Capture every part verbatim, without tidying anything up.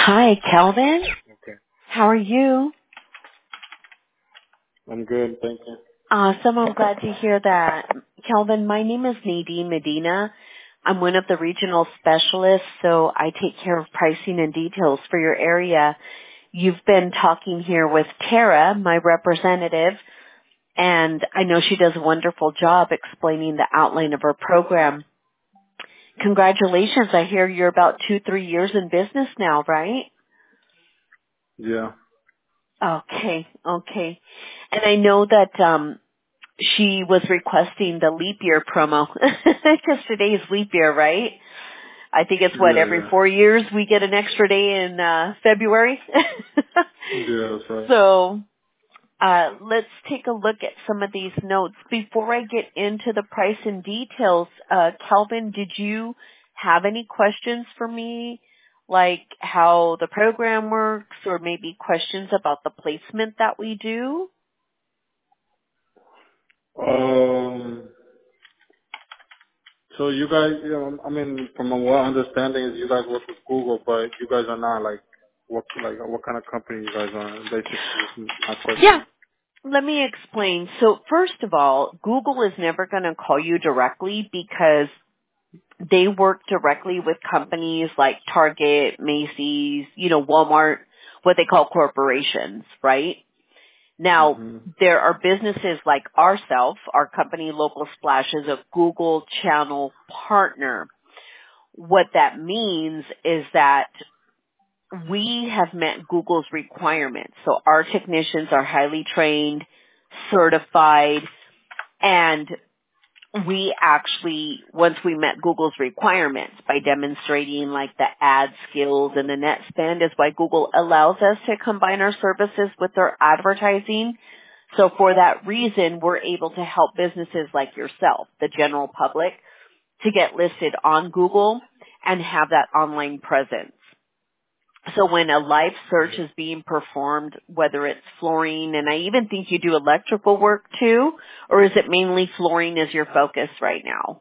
Hi, Kelvin. Okay. How are you? I'm good, thank you. Awesome. I'm glad to hear that. Kelvin, my name is Nadine Medina. I'm one of the regional specialists, so I take care of pricing and details for your area. You've been talking here with Tara, my representative, and I know she does a wonderful job explaining the outline of her program. Congratulations. I hear you're about two, three years in business now, right? Yeah. Okay, okay. And I know that um she was requesting the leap year promo because today is leap year, right? I think it's what, Yeah, every yeah. four years we get an extra day in uh February. Yeah, that's right. So uh let's take a look at some of these notes. Before I get into the price and details, uh Calvin, did you have any questions for me? Like how the program works or maybe questions about the placement that we do? Um, so you guys, you know, I mean, from what understanding is you guys work with Google, but you guys are not like, what, like, what kind of company you guys are, basically, is my Yeah. question. Let me explain. So first of all, Google is never going to call you directly because they work directly with companies like Target, Macy's, you know, Walmart, what they call corporations, right? Now, hmm there are businesses like ourselves, our company Local Splash is a Google channel partner. What that means is that we have met Google's requirements. So our technicians are highly trained, certified, and we actually, once we met Google's requirements by demonstrating like the ad skills and the net spend is why Google allows us to combine our services with their advertising. So for that reason, we're able to help businesses like yourself, the general public, to get listed on Google and have that online presence. So when a live search is being performed, whether it's flooring, and I even think you do electrical work too, or is it mainly flooring is your focus right now?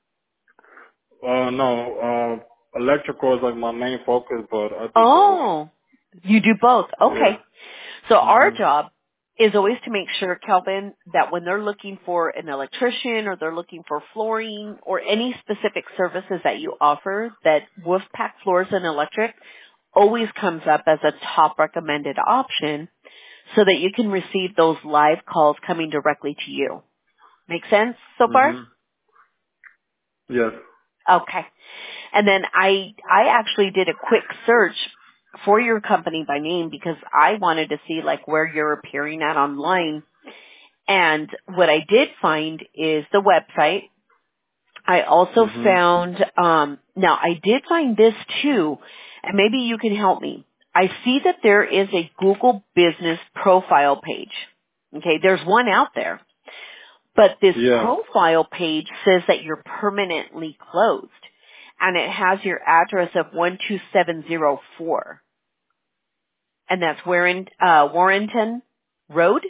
Uh, no, uh, electrical is like my main focus, but I do both. Oh, you do both. Yeah. Okay. So our hmm job is always to make sure, Kelvin, that when they're looking for an electrician or they're looking for flooring or any specific services that you offer, that Wolfpack Floors and Electric always comes up as a top recommended option so that you can receive those live calls coming directly to you. Make sense so far? hmm Yes. Okay. And then I I actually did a quick search for your company by name because I wanted to see like where you're appearing at online. And what I did find is the website. I also hmm found um now I did find this too, and maybe you can help me. I see that there is a Google business profile page. Okay, there's one out there. But this Yeah. profile page says that you're permanently closed. And it has your address of one two seven zero four. And that's Warren, uh, Warrenton Road?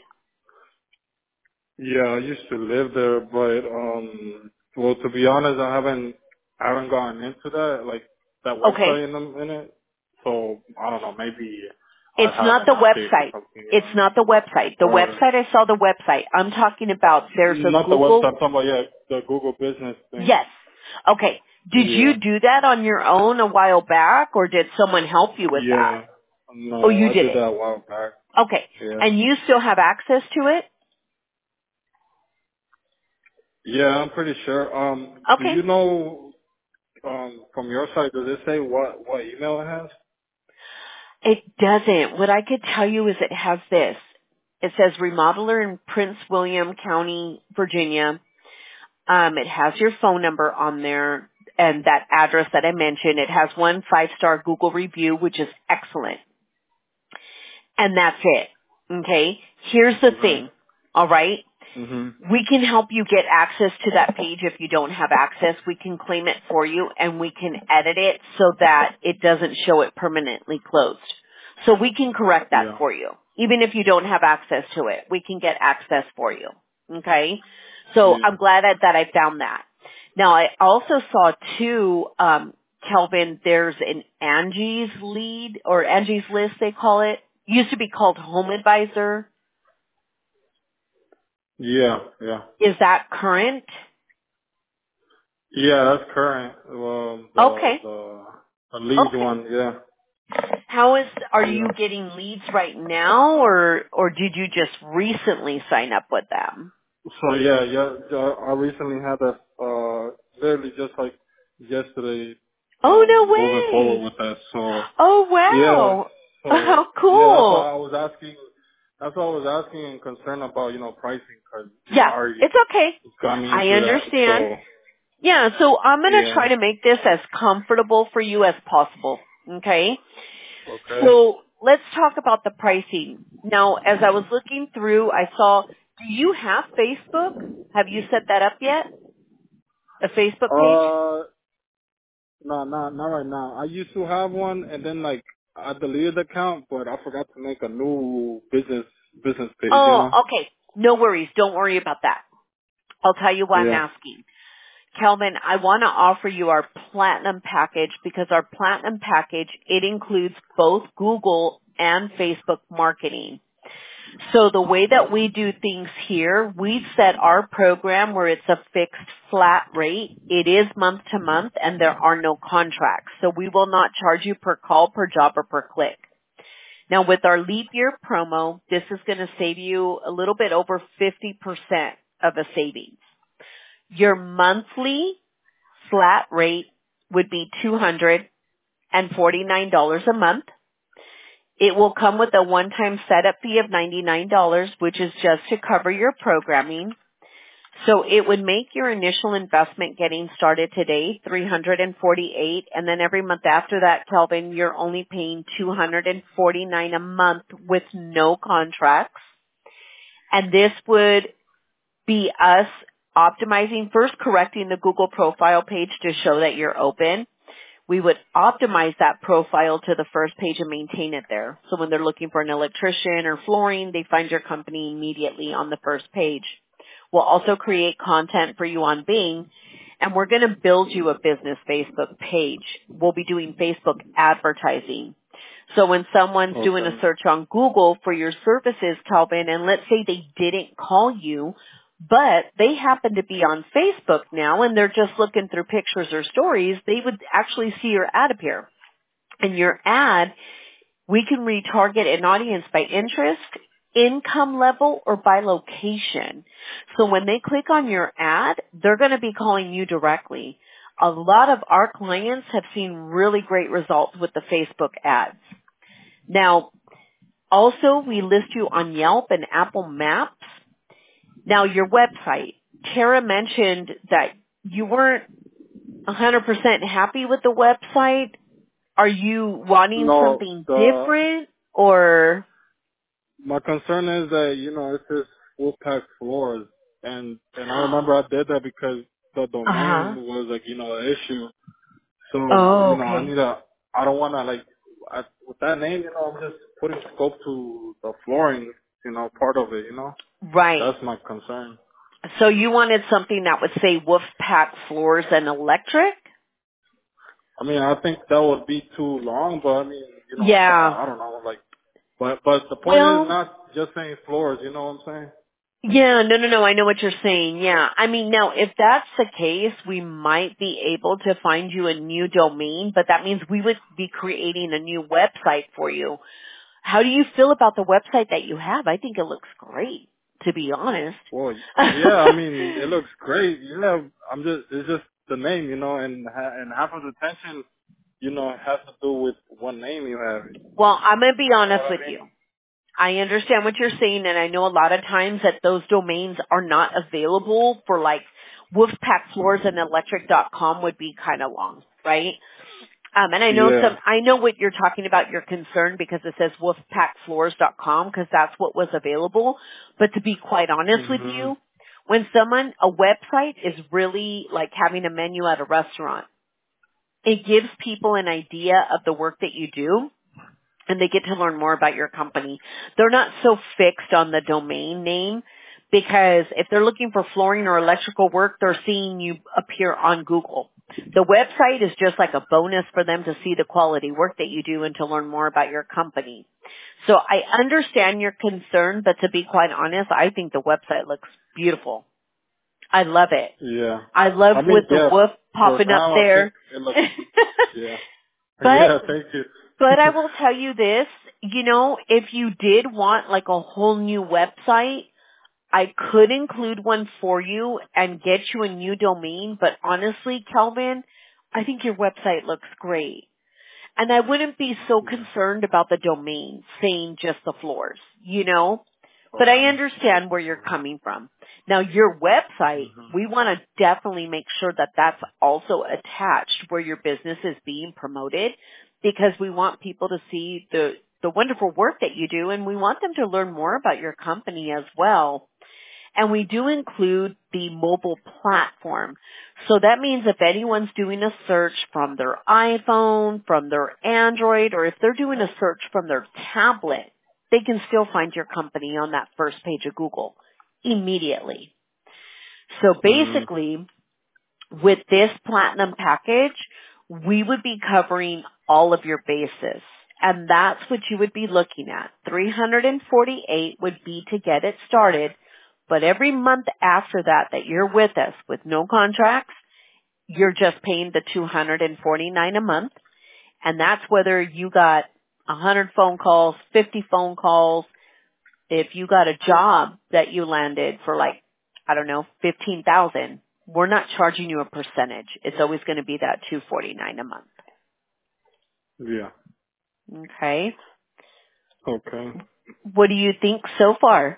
Yeah, I used to live there, but um, well, to be honest, I haven't, I haven't gotten into that, like that Okay. website in the in it. So I don't know, maybe I It's not haven't the updated or website. something. It's Yeah. not the website. The Or website, I saw the website. I'm talking about there's a not the website. Google. I'm talking about yeah, the Google business thing. Yes. Okay. Did you Yeah. do that on your own a while back or did someone help you with that? Yeah. Oh, No, you I did did it. that a while back. Okay. Yeah. And you still have access to it? Yeah, I'm pretty sure. Um, do Okay. you know um from your side? Does it say what what email it has? It doesn't. What I could tell you is it has this. It says remodeler in Prince William County, Virginia. Um, it has your phone number on there and that address that I mentioned. It has one five-star Google review, which is excellent. And that's it. Okay? Here's the Mhm. thing. All right? Mhm. We can help you get access to that page if you don't have access. We can claim it for you and we can edit it so that it doesn't show it permanently closed. So we can correct that Yeah. for you. Even if you don't have access to it, we can get access for you. Okay? So Yeah. I'm glad that, that I found that. Now I also saw too, um, Kelvin, there's an Angie's lead or Angie's list, they call it. Used to be called Home Advisor. Yeah, yeah. Is that current? Yeah, that's current. Well, the, Okay. the, the lead Okay. one, yeah. How is, are Yeah. you getting leads right now or, or did you just recently sign up with them? So yeah, yeah, yeah, I recently had a, uh, literally just like yesterday, Oh, um, no moving forward way. with that. So Oh, yeah, wow. so How yeah, that's why cool. I was asking, that's why I was asking and concerned about, you know, pricing because, you know, Yeah, I already it's okay. got me I into that. understand. So Yeah, so I'm going to yeah. try to make this as comfortable for you as possible. Okay? Okay. So let's talk about the pricing. Now, as I was looking through, I saw, do you have Facebook? Have you set that up yet? A Facebook page? Uh, no, not not right now. I used to have one, and then like I deleted the account, but I forgot to make a new business business page. You Oh, know? okay. No worries. Don't worry about that. I'll tell you why I'm Yeah. asking. Kelvin, I want to offer you our platinum package because our platinum package, it includes both Google and Facebook marketing. So the way that we do things here, we set our program where it's a fixed flat rate. It is month to month and there are no contracts. So we will not charge you per call, per job, or per click. Now with our leap year promo, this is going to save you a little bit over fifty percent of a savings. Your monthly flat rate would be two hundred forty-nine dollars a month. It will come with a one-time setup fee of ninety-nine dollars, which is just to cover your programming. So it would make your initial investment getting started today three hundred forty-eight dollars, and then every month after that, Kelvin, you're only paying two hundred forty-nine dollars a month with no contracts. And this would be us optimizing, first correcting the Google profile page to show that you're open. We would optimize that profile to the first page and maintain it there. So when they're looking for an electrician or flooring, they find your company immediately on the first page. We'll also create content for you on Bing, and we're going to build you a business Facebook page. We'll be doing Facebook advertising. So when someone's doing a Okay. search on Google for your services, Calvin, and let's say they didn't call you, but they happen to be on Facebook now and they're just looking through pictures or stories, they would actually see your ad appear. And your ad, we can retarget an audience by interest, income level, or by location. So when they click on your ad, they're going to be calling you directly. A lot of our clients have seen really great results with the Facebook ads. Now, also we list you on Yelp and Apple Maps. Now, your website, Tara mentioned that you weren't one hundred percent happy with the website. Are you wanting No, something the different or? my concern is that you know it's just Wolfpack floors, and and I remember I did that because the domain Uh-huh. was like you know an issue. So Oh, you know I okay. need a I don't want to like I, with that name you know I'm just putting scope to the flooring you know part of it you know Right. that's my concern. So you wanted something that would say Wolfpack Floors and Electric? I mean I think that would be too long, but I mean you know Yeah. I, I don't know like but but the point is Well, not just saying floors, you know what I'm saying? yeah, no, no, no, I know what you're saying. Yeah. I mean, now, if that's the case, we might be able to find you a new domain, but that means we would be creating a new website for you. How do you feel about the website that you have? I think it looks great, to be honest. Well, yeah, I mean, it looks great. Yeah, I'm just, it's just the name, you know, and ha- and half of the attention, you know, has to do with what name you have. You Well, I'm going to be know honest what with I mean? you. I understand what you're saying, and I know a lot of times that those domains are not available for like Wolfpack Floors and Electric dot com would be kind of long, right? Um, and I know Yeah. some, I know what you're talking about, your concern because it says Wolfpack Floors dot com because that's what was available. But to be quite honest with Mhm. you, when someone, a website is really like having a menu at a restaurant. It gives people an idea of the work that you do and they get to learn more about your company. They're not so fixed on the domain name because if they're looking for flooring or electrical work, they're seeing you appear on Google. The website is just like a bonus for them to see the quality work that you do and to learn more about your company. So I understand your concern, but to be quite honest, I think the website looks beautiful. I love it. Yeah. I love I mean, with the yeah, wolf for popping up now, I think there. it looks, yeah. But Yeah, thank you. but I will tell you this, you know, if you did want like a whole new website, I could include one for you and get you a new domain, but honestly, Kelvin, I think your website looks great. And I wouldn't be so Yeah. concerned about the domain saying just the floors, you know? But I Okay. understand where you're coming from. Now your website, Mm-hmm. we want to definitely make sure that that's also attached where your business is being promoted because we want people to see the, the wonderful work that you do and we want them to learn more about your company as well. And we do include the mobile platform. So that means if anyone's doing a search from their iPhone, from their Android, or if they're doing a search from their tablet, they can still find your company on that first page of Google immediately. So Mm-hmm. basically, with this platinum package, we would be covering all of your bases. And that's what you would be looking at. three hundred forty-eight would be to get it started. But every month after that that you're with us with no contracts, you're just paying the two hundred forty-nine a month. And that's whether you got one hundred phone calls, fifty phone calls. If you got a job that you landed for like, I don't know, fifteen thousand, we're not charging you a percentage. It's always going to be that two hundred forty-nine a month. Yeah. Okay. Okay. What do you think so far?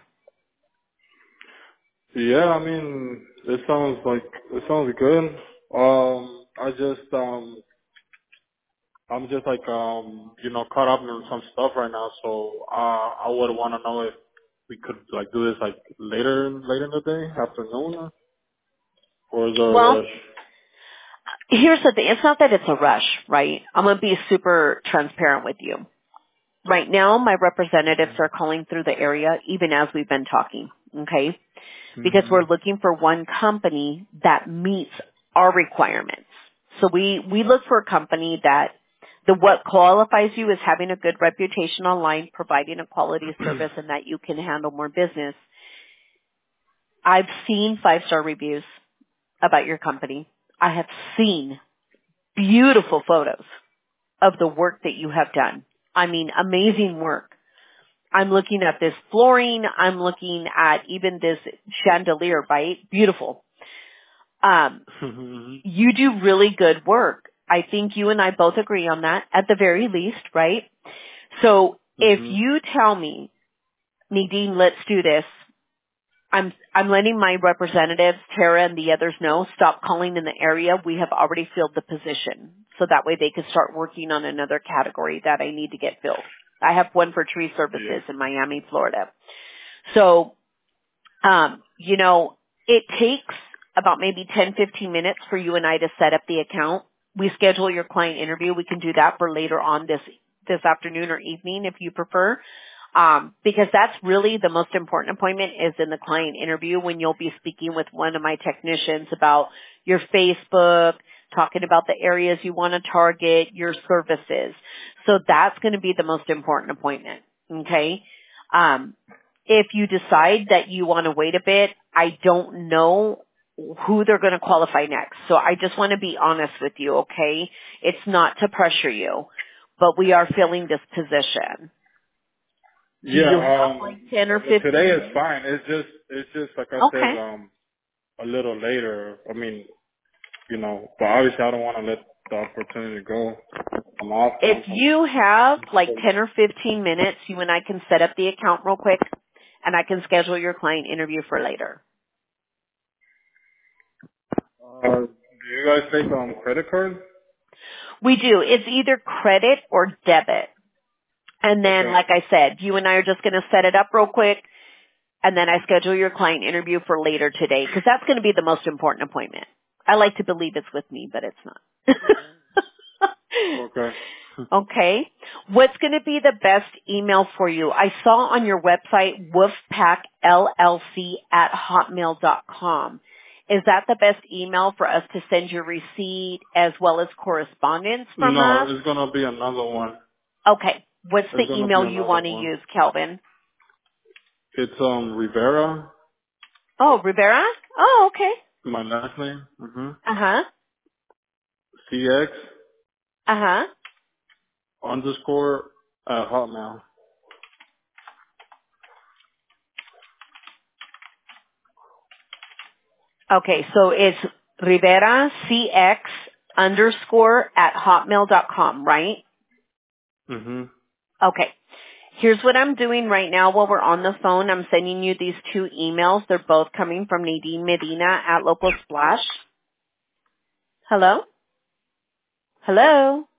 Yeah, I mean, it sounds like, it sounds good. Um, I just, um, I'm just like, um, you know, caught up in some stuff right now, so, uh, I would want to know if we could, like, do this, like, later, later in the day, afternoon, or is there a Well, rush? here's the thing. It's not that it's a rush, right? I'm going to be super transparent with you. Right now, my representatives are calling through the area even as we've been talking, okay? Because Mm-hmm. we're looking for one company that meets our requirements. So we, we look for a company that the what qualifies you is having a good reputation online, providing a quality service, and that you can handle more business. I've seen five-star reviews about your company. I have seen beautiful photos of the work that you have done. I mean, amazing work. I'm looking at this flooring. I'm looking at even this chandelier, right? Beautiful. Um, Mm-hmm. you do really good work. I think you and I both agree on that at the very least, right? So if Mm-hmm. you tell me, Nadine, let's do this, I'm I'm letting my representatives, Tara and the others know, stop calling in the area. We have already filled the position. So that way they can start working on another category that I need to get filled. I have one for tree Yeah. services in Miami, Florida. So, um, you know, it takes about maybe ten, fifteen minutes for you and I to set up the account. We schedule your client interview. We can do that for later on this, this afternoon or evening if you prefer. Um, because that's really the most important appointment is in the client interview when you'll be speaking with one of my technicians about your Facebook, talking about the areas you want to target, your services. So that's going to be the most important appointment. Okay. Um, if you decide that you want to wait a bit, I don't know who they're going to qualify next. So I just want to be honest with you. Okay. It's not to pressure you, but we are filling this position. Do you Yeah, have like um, ten or today fifteen is minutes? fine. It's just, it's just, like I Okay. said, um, a little later. I mean, you know, but obviously I don't want to let the opportunity go. I'm off If now. you have like ten or fifteen minutes, you and I can set up the account real quick and I can schedule your client interview for later. Uh, do you guys take um credit cards? We do. It's either credit or debit. And then, Okay. like I said, you and I are just going to set it up real quick and then I schedule your client interview for later today because that's going to be the most important appointment. I like to believe it's with me, but it's not. Okay. Okay. What's going to be the best email for you? I saw on your website wolfpack L L C at hotmail dot com. Is that the best email for us to send your receipt as well as correspondence from No, us? it's gonna be another one. Okay. What's It's the gonna be email you another want to one. use, Kelvin? It's um Rivera, Oh, Rivera? Oh, okay. my last name. Mhm. Uh-huh. C X Uh-huh. underscore at Hotmail. Okay, so it's Rivera CX underscore at hotmail dot com, right? Mhm. Okay. Here's what I'm doing right now while we're on the phone. I'm sending you these two emails. They're both coming from Nadine Medina at Local Splash. Hello? Hello?